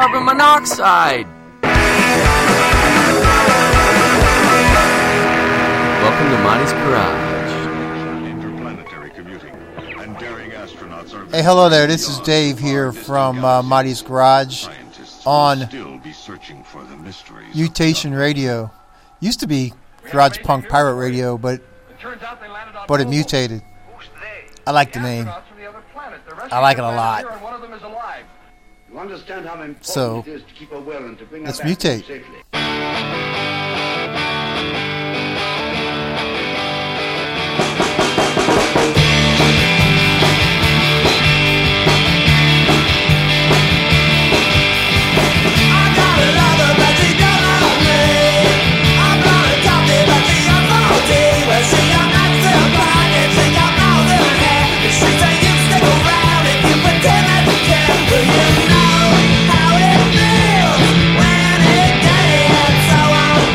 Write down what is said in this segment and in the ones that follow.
carbon monoxide. Welcome to Monty's Garage. Interplanetary commuting and daring astronauts are. Hey, hello there. This is Dave here from Monty's Garage on Mutation Radio. Used to be Garage Punk Pirate Radio, but it mutated. I like the name. I like it a lot. So, let's mutate. Will you know how it feels when it gets so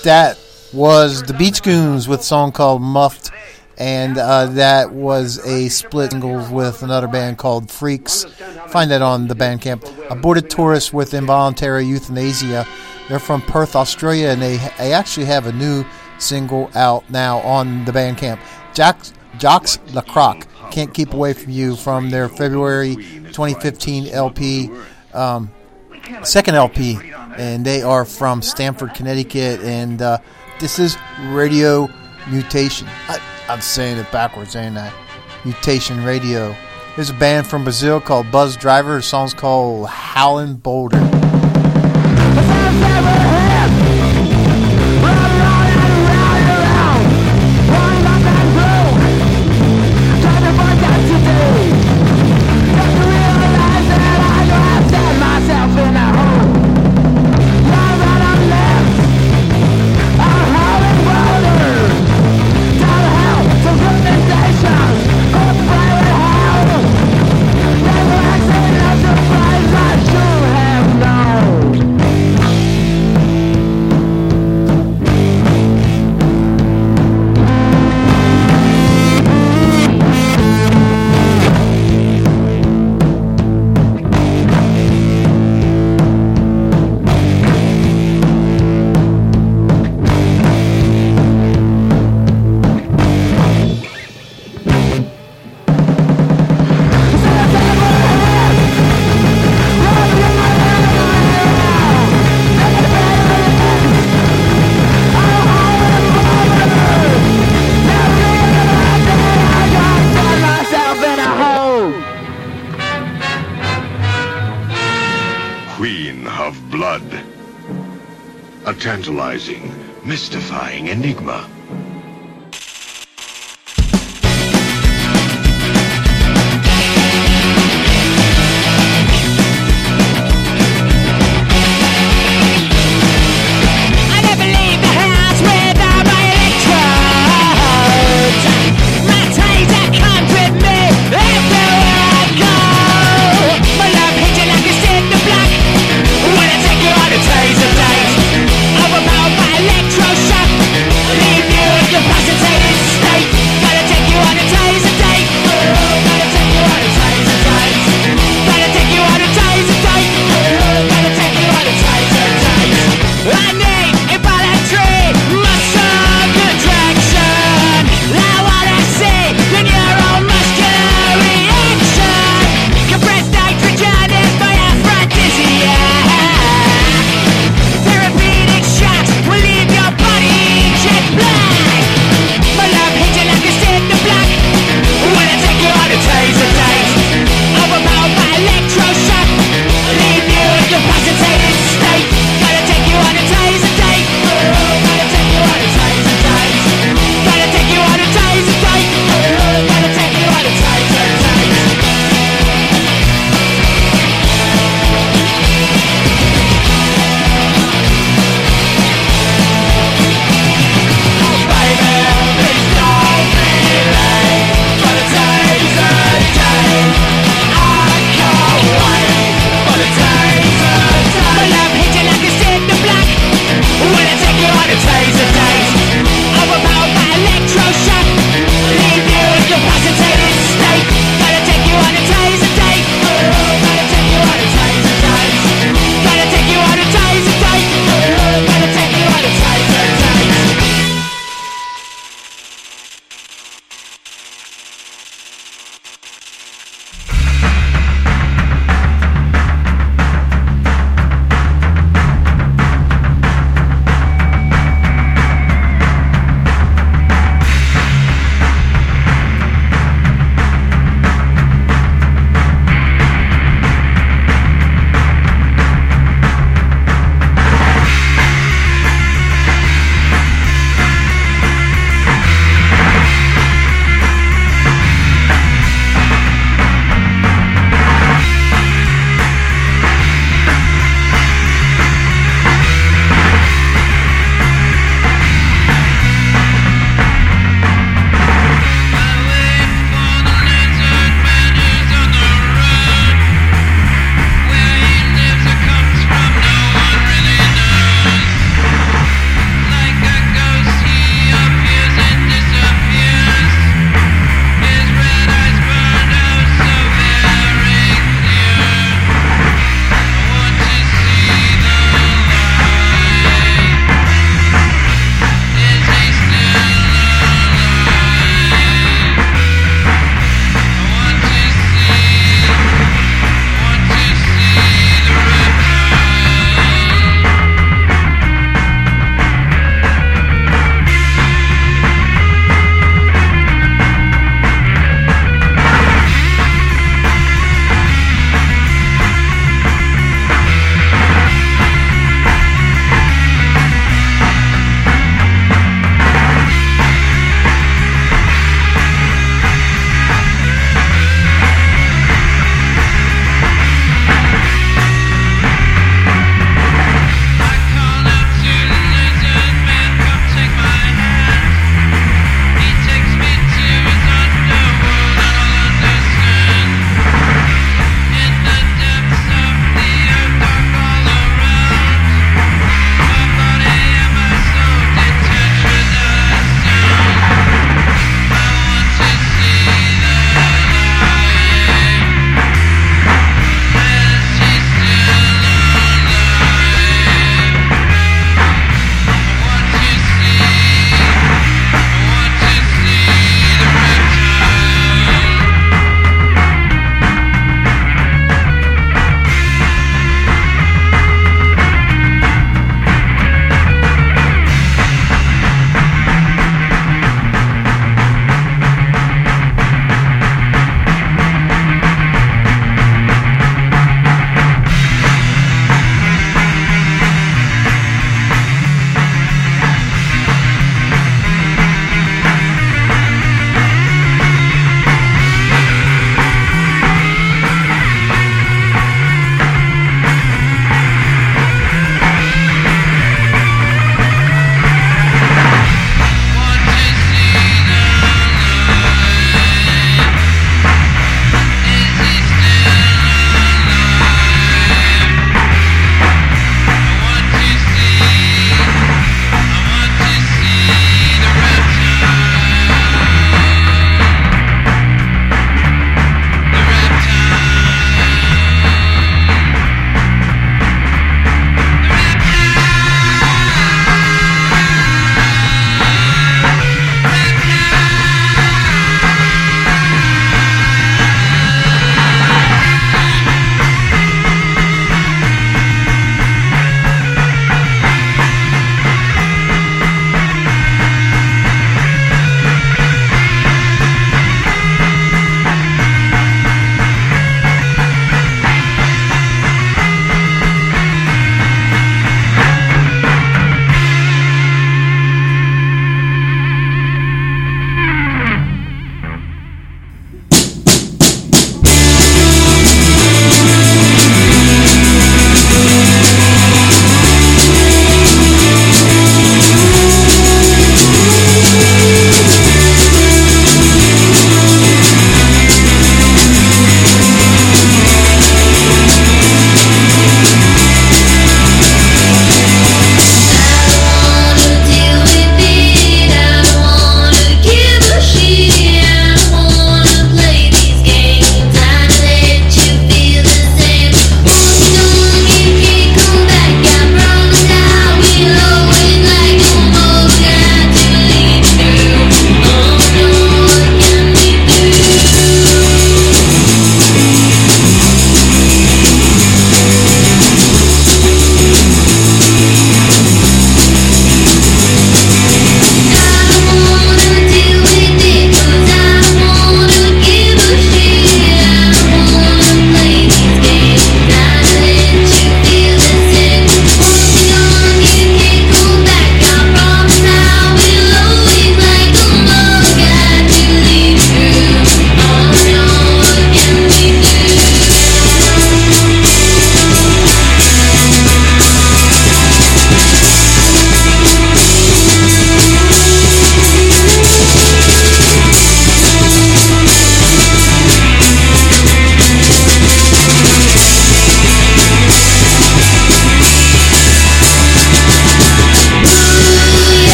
That was the Beach Goons with a song called Muffed, and that was a split single with another band called Freaks. Find that on the Bandcamp. Aborted Tourist with Involuntary Euthanasia. They're from Perth, Australia, and they actually have a new single out now on the Bandcamp. Jacques Lacroix, Can't Keep Away From You, from their February 2015 LP, second LP, and they are from Stamford, Connecticut, and this is Radio Mutation. I'm saying it backwards, ain't I? Mutation Radio. There's a band from Brazil called Buzz Driver. The song's called Howlin' Boulder. A tantalizing, mystifying enigma.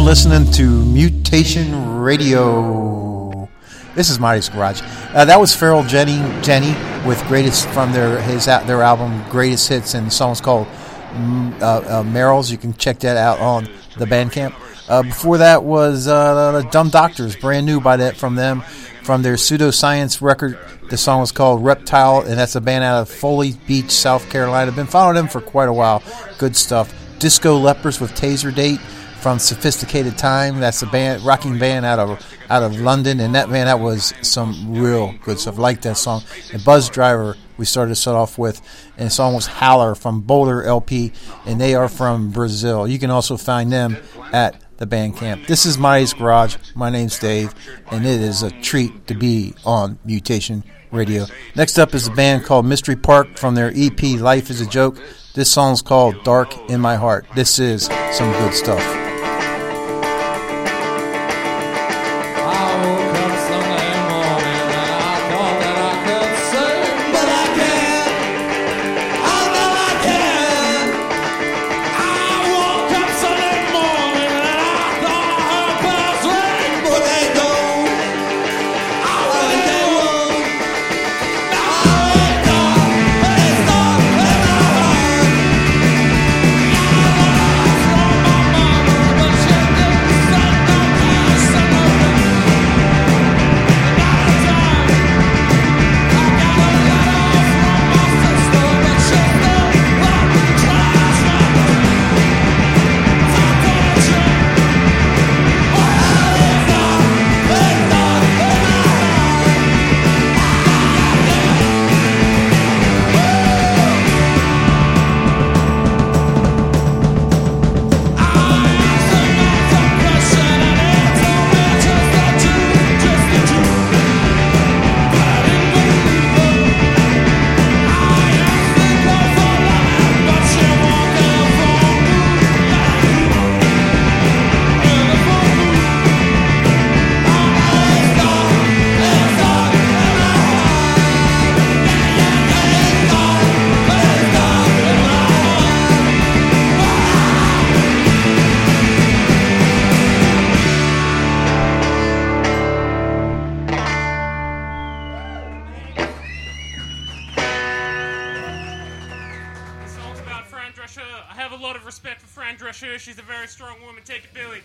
listening to Mutation Radio. This is Marty's Garage. That was Feral Jenny with greatest from their album Greatest Hits, and the song's called Merrill's. You can check that out on the Bandcamp. Before that was Dumb Doctors, brand new from their Pseudoscience record. The song was called Reptile, and that's a band out of Foley Beach, South Carolina. Been following them for quite a while. Good stuff. Disco Lepers with Taser Date from Sophisticated Time. That's a band, rocking band out of London, and that was some real good stuff. Like that song. And Buzz Driver we started to start off with, and the song was Howler from Boulder LP, and they are from Brazil. You can also find them at the Bandcamp. This is Marty's Garage. My name's Dave, and it is a treat to be on Mutation Radio. Next up is a band called Mystery Park from their EP Life is a Joke. This song's called Dark in My Heart. This is some good stuff. She's a very strong woman. Take it, Billy.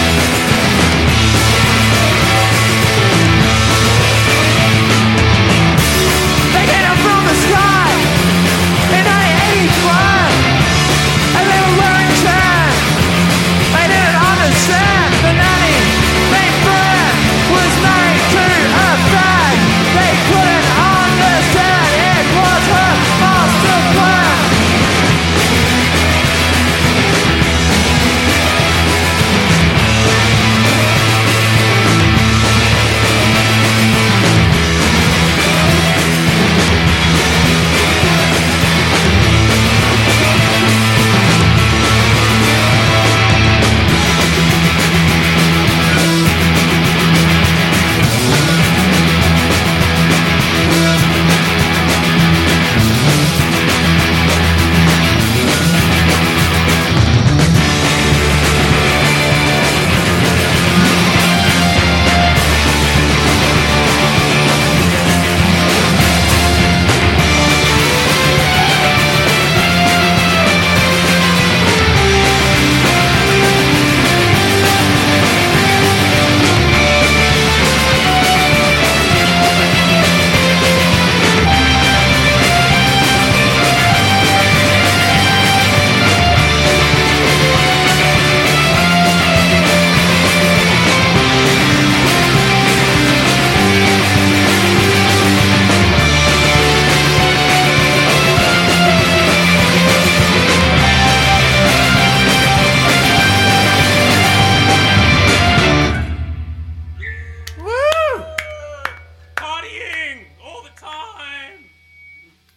Thank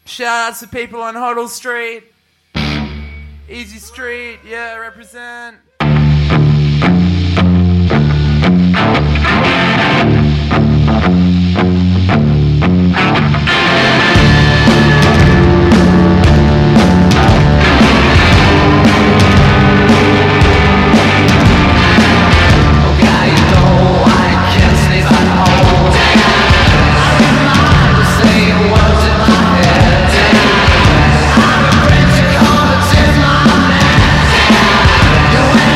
Shout outs to people on Huddle Street. Easy Street, yeah, represent. You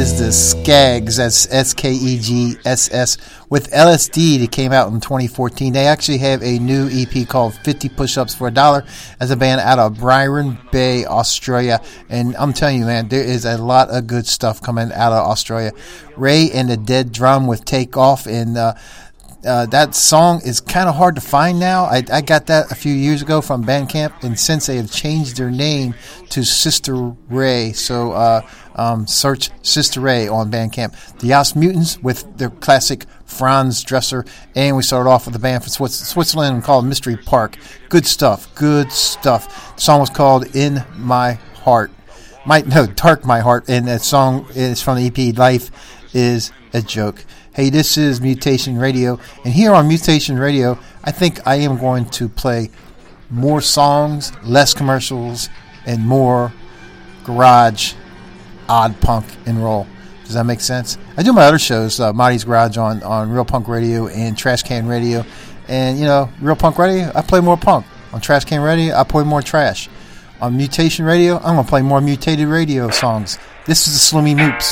is the Skeggs. That's Skegss with LSD that came out in 2014. They actually have a new EP called 50 Push-Ups for $1 as a band out of Byron Bay, Australia. And I'm telling you, man, there is a lot of good stuff coming out of Australia. Ray and the Dead Drum with Take Off, and that song is kind of hard to find now. I got that a few years ago from Bandcamp, and since they have changed their name to Sister Ray, so search Sister Ray on Bandcamp. The Yas Mutants with their classic Franz Dresser, and we started off with a band from Switzerland called Mystery Park. Good stuff, good stuff. The song was called In My Heart. Dark My Heart, and that song is from the EP Life is a Joke. Hey, this is Mutation Radio, and here on Mutation Radio, I think I am going to play more songs, less commercials, and more garage, odd punk and roll. Does that make sense? I do my other shows, Marty's Garage on Real Punk Radio and Trash Can Radio, and Real Punk Radio, I play more punk. On Trash Can Radio, I play more trash. On Mutation Radio, I'm going to play more mutated radio songs. This is the Slummy Moops.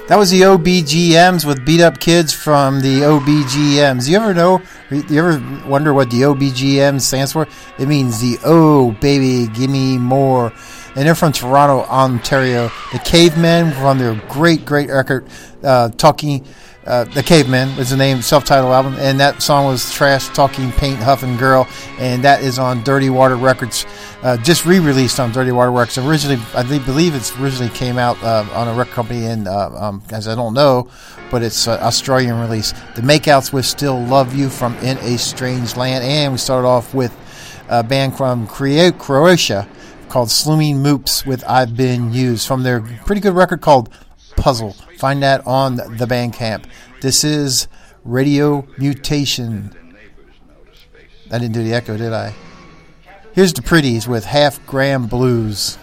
That was the OBGMs with Beat Up Kids from the OBGMs. You ever wonder what the OBGM stands for? It means the Oh Baby Gimme More. And they're from Toronto, Ontario. The Cavemen from their great record, The Cavemen was the name, self-titled album, and that song was Trash Talking Paint Huffing Girl, and that is on Dirty Water Records, just re-released on Dirty Water Records. Originally, I believe it's originally came out on a record company in, as I don't know, but it's Australian release. The Makeouts with Still Love You from In a Strange Land, and we started off with a band from Croatia called Sluming Moops with I've Been Used from their pretty good record called Puzzle. Find that on the Bandcamp. This is Radio Mutation. I didn't do the echo, did I? Here's the Pretties with Half Gram Blues.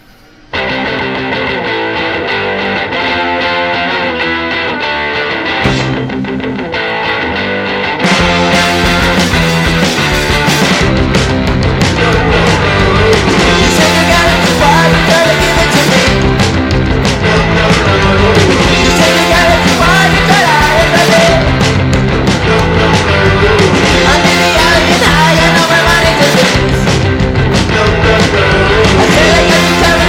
I said I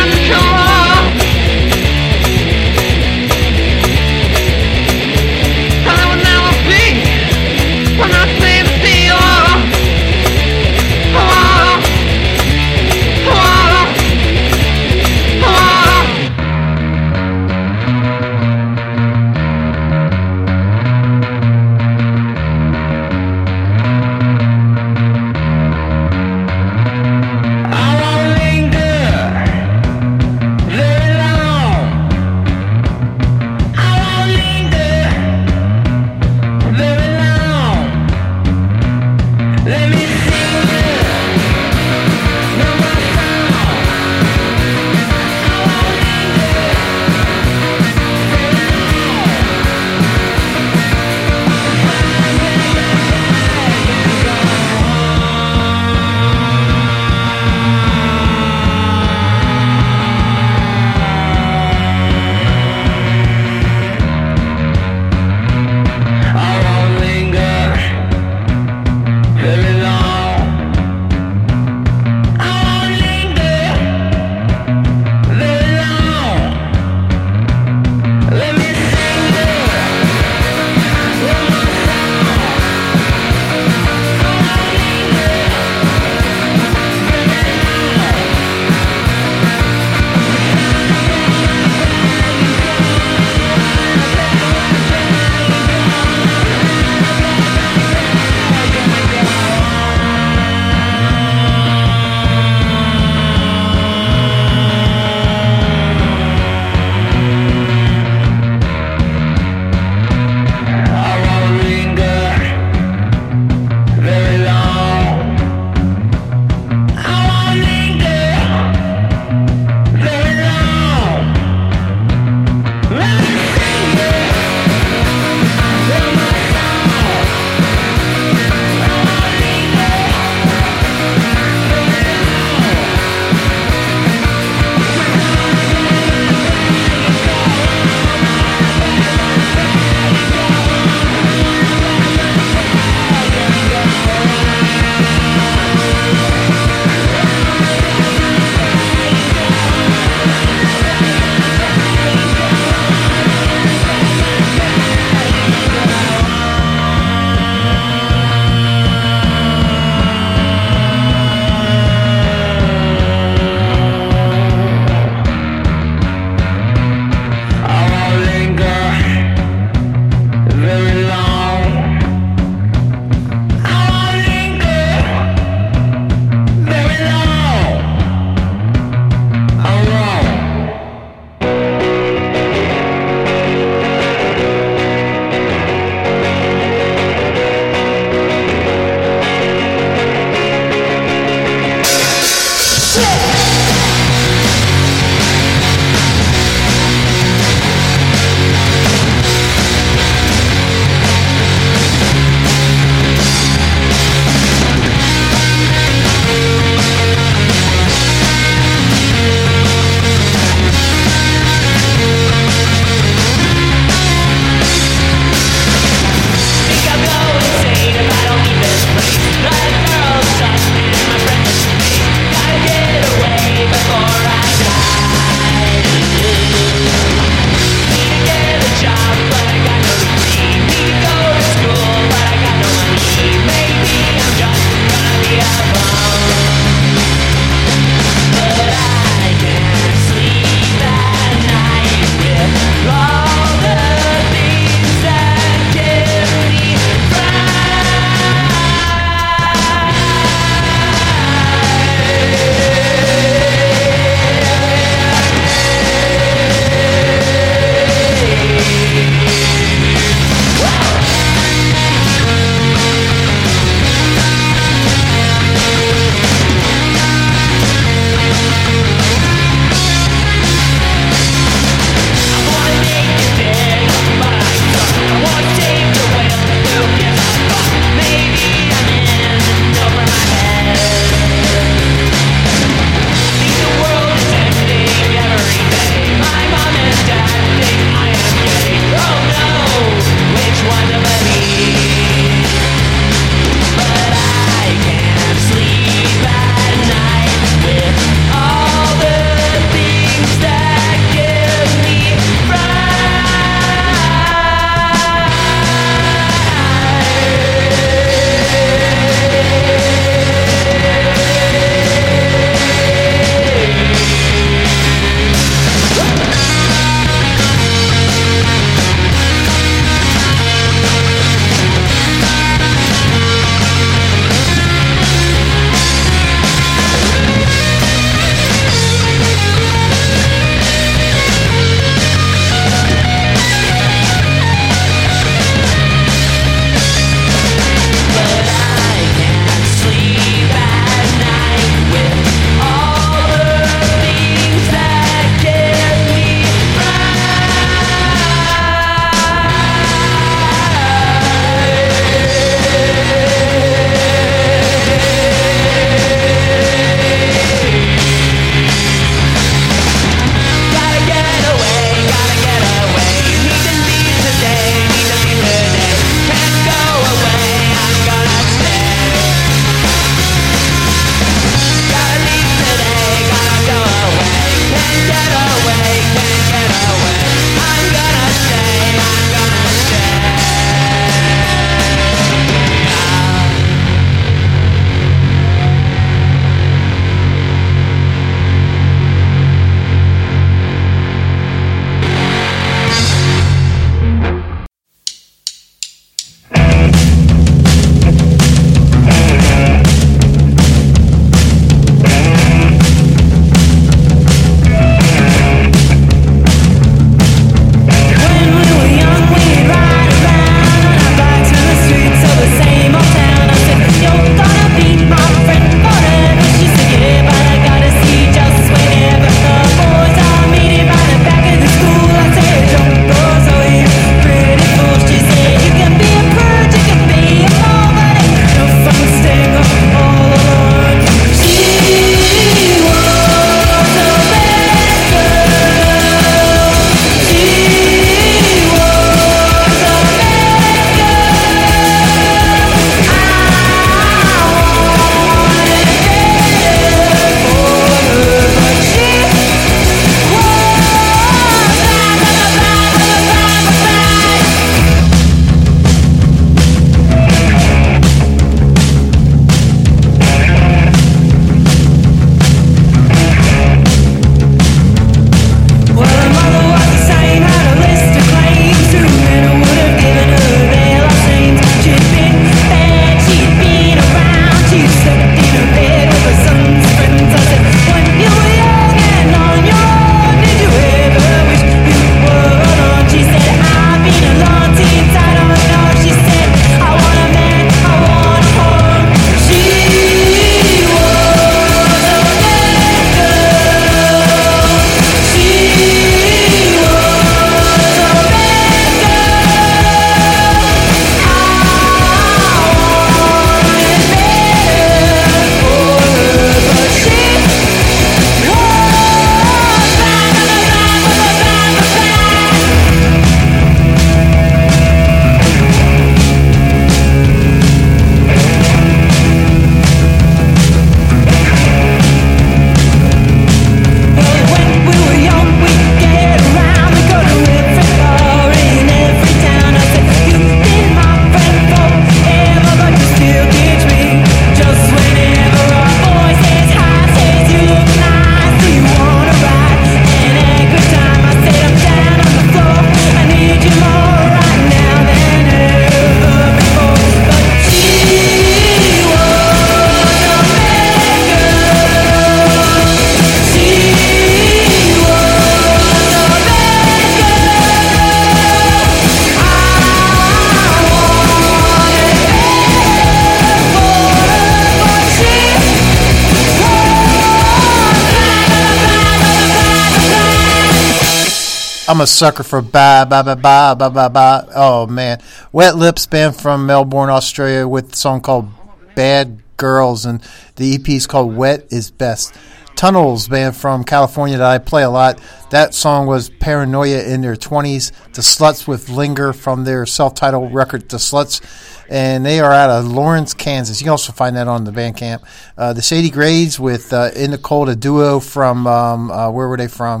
I'm a sucker for bye, bye, bye, bye, bye, bye, bye. Oh, man. Wet Lips, band from Melbourne, Australia, with a song called Bad Girls, and the EP is called Wet is Best. Tunnels, band from California that I play a lot. That song was Paranoia in their 20s. The Sluts with Linger from their self-titled record, The Sluts. And they are out of Lawrence, Kansas. You can also find that on the Bandcamp. The Shady Grades with In the Cold, a duo from, where were they from?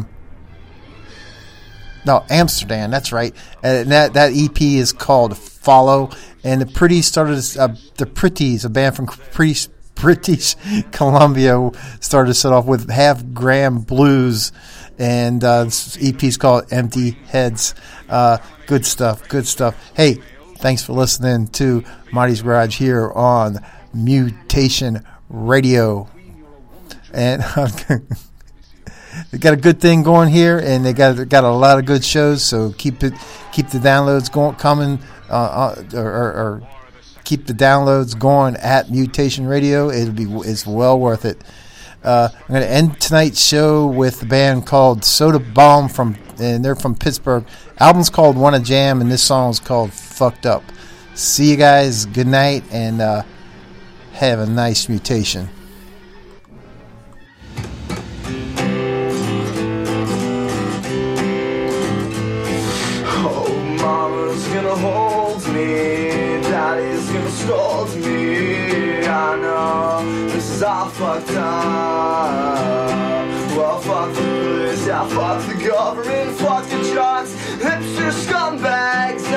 No, Amsterdam, that's right. And that EP is called Follow. And the Pretties started, the Pretties, a band from British Columbia, started to set off with Half Gram Blues. And this EP is called Empty Heads. Good stuff, good stuff. Hey, thanks for listening to Marty's Garage here on Mutation Radio. And they got a good thing going here, and they got a lot of good shows. So keep the downloads coming, or keep the downloads going at Mutation Radio. It's well worth it. I'm going to end tonight's show with a band called Soda Bomb and they're from Pittsburgh. Album's called Wanna Jam, and this song is called Fucked Up. See you guys. Good night, and have a nice mutation. Oh, mama's gonna hold me, daddy's gonna scold me. I know this is all fucked up. Well, fuck the police, yeah, fuck the government, fuck the jocks, hipster scumbags.